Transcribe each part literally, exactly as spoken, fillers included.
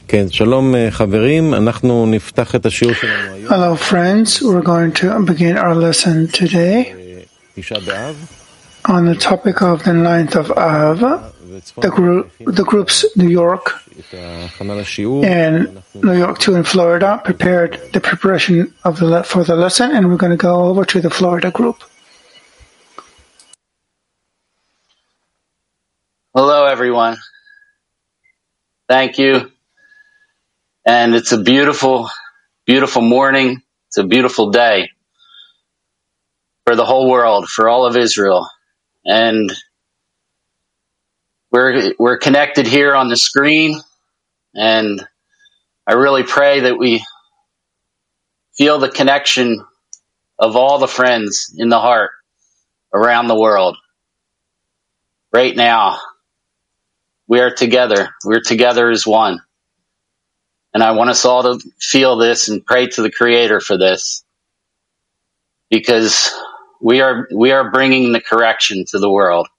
Hello friends, we're going to begin our lesson today on the topic of the ninth of Av, the, group, the groups New York and New York two in Florida prepared the preparation of the for the lesson, and we're going to go over to the Florida group. Hello everyone. Thank you. And it's a beautiful, beautiful morning. It's a beautiful day for the whole world, for all of Israel. And we're, we're connected here on the screen. And I really pray that we feel the connection of all the friends in the heart around the world. Right now, we are together. We're together as one. And I want us all to feel this and pray to the Creator for this, because we are we are bringing the correction to the world.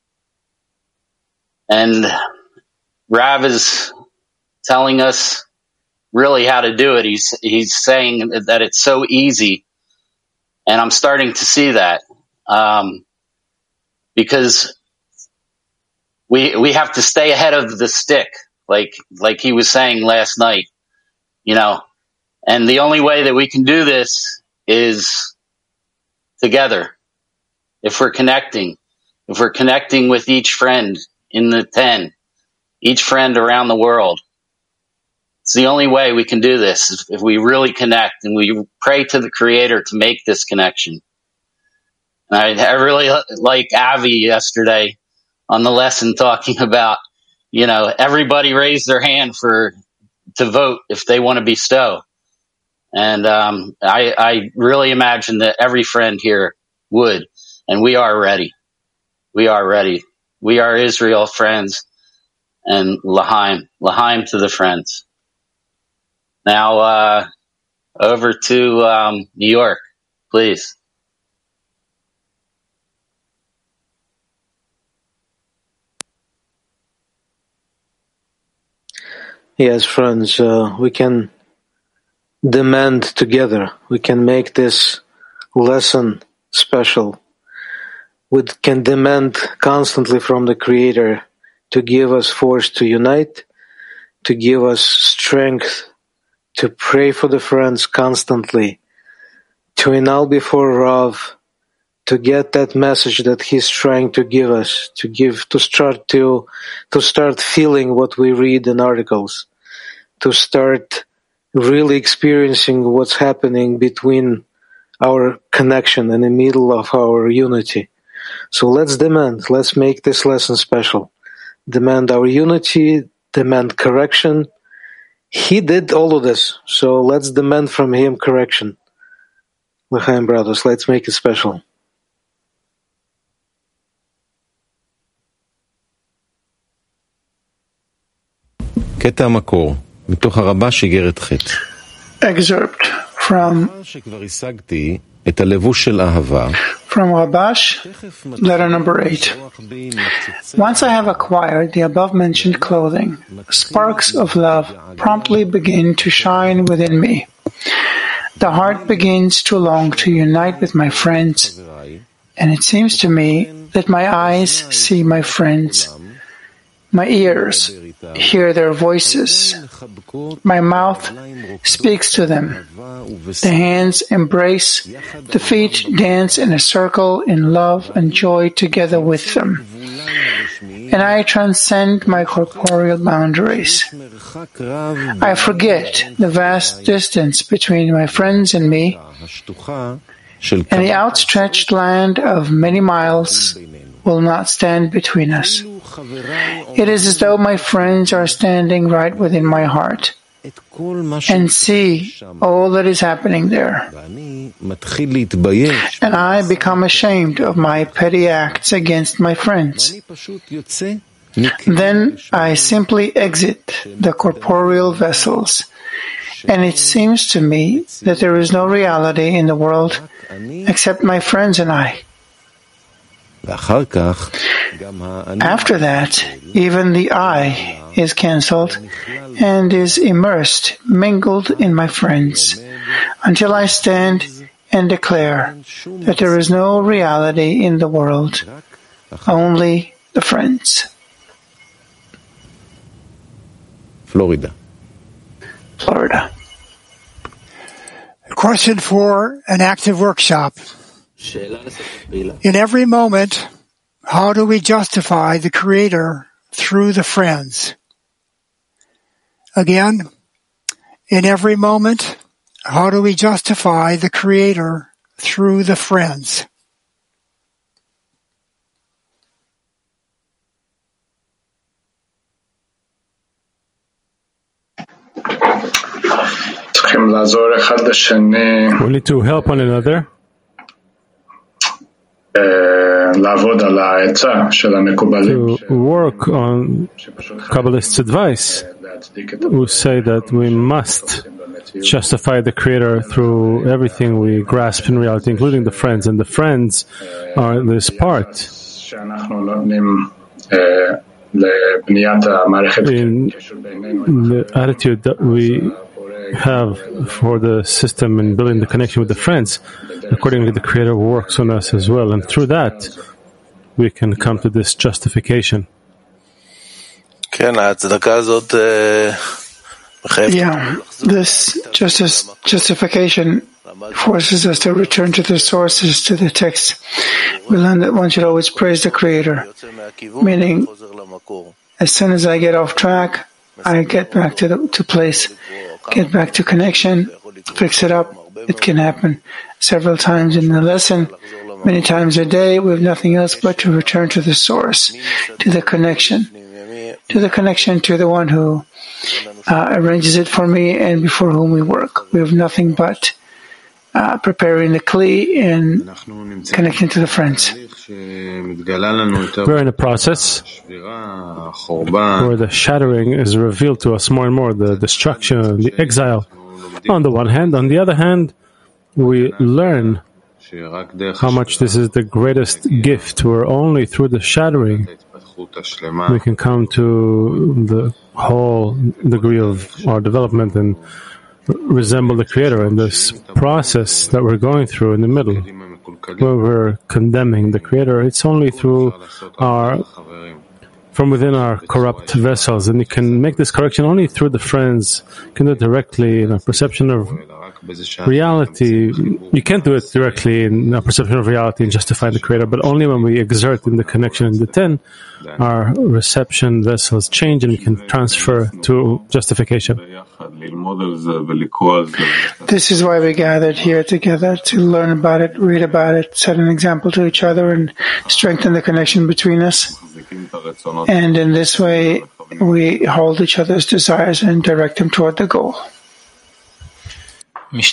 And Rav is telling us really how to do it. He's he's saying that it's so easy, and I'm starting to see that um, because we we have to stay ahead of the stick. Like, like he was saying last night, you know, and the only way that we can do this is together. If we're connecting, if we're connecting with each friend in the ten, each friend around the world, it's the only way we can do this. If we really connect and we pray to the Creator to make this connection. And I, I really like Avi yesterday on the lesson talking about, you know, everybody raised their hand for to vote if they want to bestow. And um, I, I really imagine that every friend here would. And we are ready. We are ready. We are Israel friends and L'chaim. L'chaim to the friends. Now, uh, over to um, New York, please. Yes, friends, uh, we can demand together. We can make this lesson special. We can demand constantly from the Creator to give us force to unite, to give us strength to pray for the friends constantly, to annul before Rav, to get that message that he's trying to give us, to give, to start to, to start feeling what we read in articles, to start really experiencing what's happening between our connection in the middle of our unity. So let's demand, let's make this lesson special. Demand our unity, demand correction. He did all of this, so let's demand from him correction. L'chaim, brothers, let's make it special. קטע המקור, מתוך הרבה שיגרת חטא. Excerpt from את הלבוש של אהבה. From Rabash, letter number eight. Once I have acquired the above-mentioned clothing, sparks of love promptly begin to shine within me. The heart begins to long to unite with my friends, and it seems to me that my eyes see my friends, my ears hear their voices, my mouth speaks to them, the hands embrace, the feet dance in a circle in love and joy together with them, and I transcend my corporeal boundaries. I forget the vast distance between my friends and me, and the outstretched land of many miles will not stand between us. It is as though my friends are standing right within my heart and see all that is happening there. And I become ashamed of my petty acts against my friends. Then I simply exit the corporeal vessels, and it seems to me that there is no reality in the world except my friends and I. After that, even the I is cancelled and is immersed, mingled in my friends, until I stand and declare that there is no reality in the world, only the friends. Florida. Florida. Question for an active workshop. In every moment, how do we justify the Creator through the friends? Again, in every moment, how do we justify the Creator through the friends? We need to help one another to work on Kabbalists' advice, who say that we must justify the Creator through everything we grasp in reality, including the friends, and the friends are this part in the attitude that we have for the system and building the connection with the friends. Accordingly, the Creator works on us as well, and through that we can come to this justification. Yeah, this justice, justification forces us to return to the sources, to the text. We learn that one should always praise the Creator, meaning as soon as I get off track, I get back to the to place, get back to connection, fix it up. It can happen several times in the lesson, many times a day. We have nothing else but to return to the source, to the connection, to the connection to the one who uh, arranges it for me and before whom we work. We have nothing but uh, preparing the kli and connecting to the friends. We're in a process where the shattering is revealed to us more and more, the destruction, the exile. On the one hand, on the other hand, we learn how much this is the greatest gift, where only through the shattering we can come to the whole degree of our development and resemble the Creator. In this process that we're going through in the middle, where we're condemning the Creator, it's only through our, from within our corrupt vessels, and you can make this correction only through the friends. You can do it directly in our perception of reality. You can't do it directly in our perception of reality and justify the Creator, but only when we exert in the connection in the ten, our reception vessels change and we can transfer to justification. This is why we gathered here together, to learn about it, read about it, set an example to each other, and strengthen the connection between us. And in this way, we hold each other's desires and direct them toward the goal. We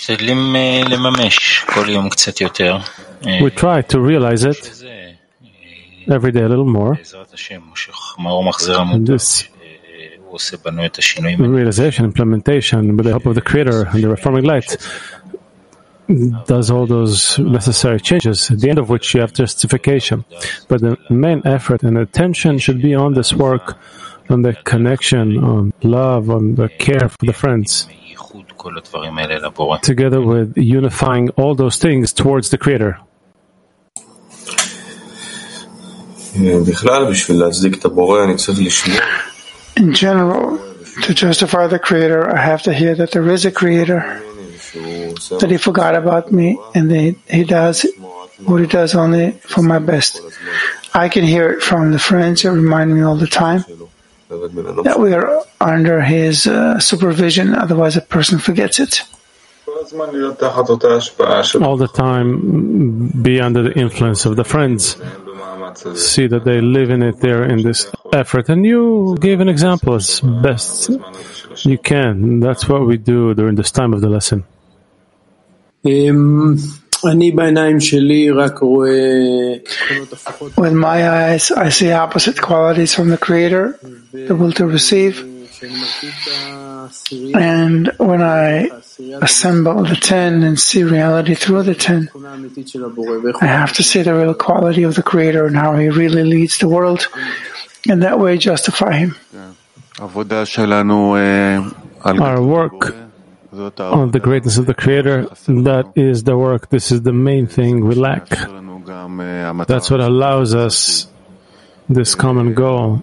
try to realize it every day a little more. And this realization, implementation, with the help of the Creator and the reforming light, does all those necessary changes, at the end of which you have justification. But the main effort and attention should be on this work, on the connection, on love, on the care for the friends, together with unifying all those things towards the Creator. In general, to justify the Creator, I have to hear that there is a Creator, that He forgot about me, and that He does what He does only for my best. I can hear it from the friends who remind me all the time that we are under His uh, supervision, otherwise a person forgets it. All the time be under the influence of the friends. See that they live in it, they're in this effort. And you gave an example as best you can. That's what we do during this time of the lesson. With my eyes, I see opposite qualities from the Creator, the will to receive. And when I assemble the ten and see reality through the ten, I have to see the real quality of the Creator and how He really leads the world, and that way justify Him. Our work on the greatness of the Creator, that is the work, this is the main thing we lack. That's what allows us this common goal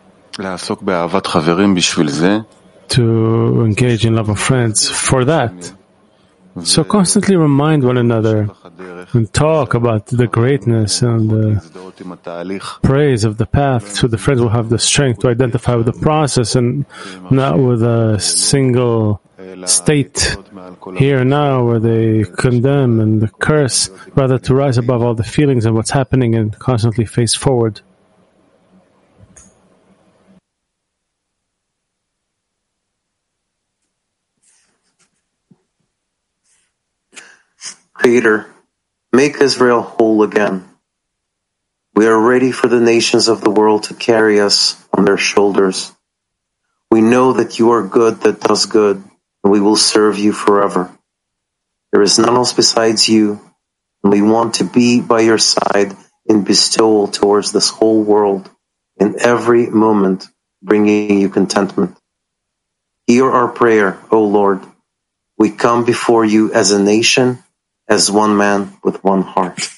to engage in love of friends for that. So constantly remind one another and talk about the greatness and the praise of the path, so the friends will have the strength to identify with the process and not with a single state here and now where they condemn and curse, rather to rise above all the feelings and what's happening and constantly face forward. Creator, make Israel whole again. We are ready for the nations of the world to carry us on their shoulders. We know that you are good that does good, and we will serve you forever. There is none else besides you, and we want to be by your side in bestowal towards this whole world, in every moment bringing you contentment. Hear our prayer, O Lord. We come before you as a nation, as one man with one heart.